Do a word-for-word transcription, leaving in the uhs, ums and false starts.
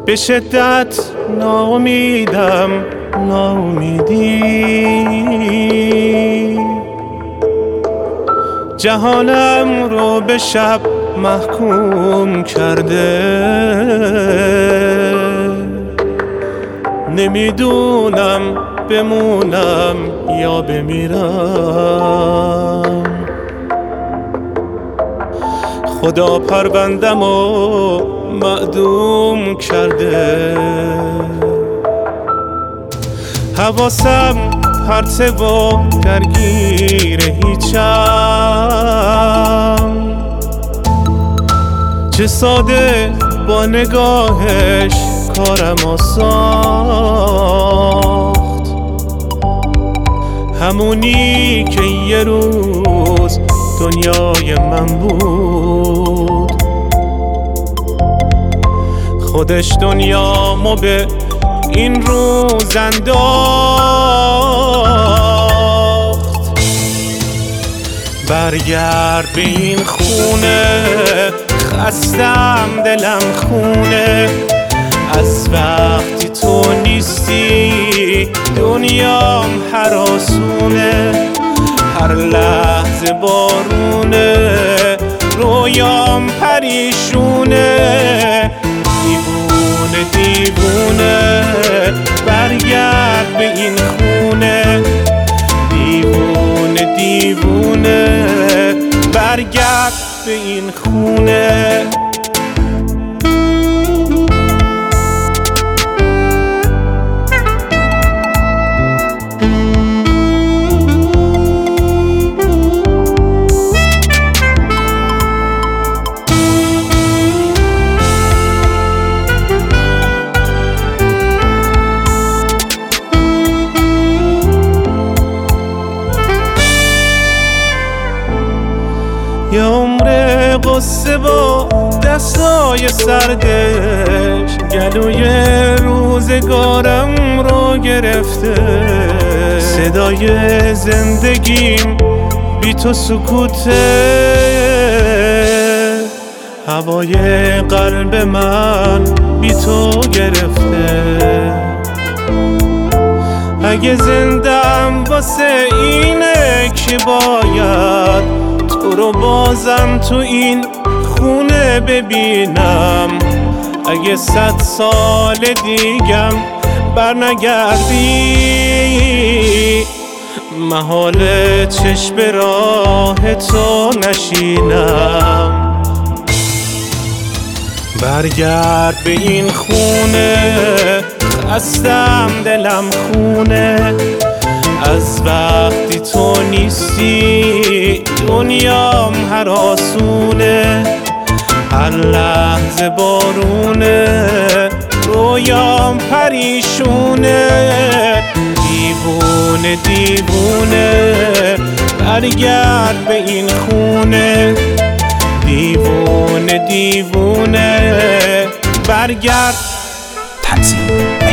به شدت ناامیدم، ناامیدی جهانم رو به شب محکوم کرده. نمیدونم بمونم یا بمیرم، خدا پروندم و معدوم کرده. حواسم پرته و درگیر هیچم، چه ساده با نگاهش کارم ساخت، همونی که یه روز دنیای من بود. خودش دنیامو به این روز انداخت. برگرد به این خونه، خستم دلم خونه، از وقتی تو نیستی دنیام هراسونه. هر لحظه بارونه، رویام پریشونه. دیوونه دیوونه برگرد به این خونه، دیوونه دیوونه برگرد به این خونه. یه عمر قصه با دستای سردش، گلوی روزگارم رو گرفته. صدای زندگیم بی تو سکوته، هوای قلب من بی تو گرفته. اگه زندم واسه اینه که باید تو رو بازم تو این خونه ببینم. اگه صد سال دیگم بر نگردی، محال چشم راه تو نشینم. برگرد به این خونه، خستم دلم خونه، از وقتی تو نیستی دنیام هراسونه. هر لحظه بارونه، رویام پریشونه. دیوونه دیوونه برگرد به این خونه، دیوونه دیوونه برگرد. تنظیم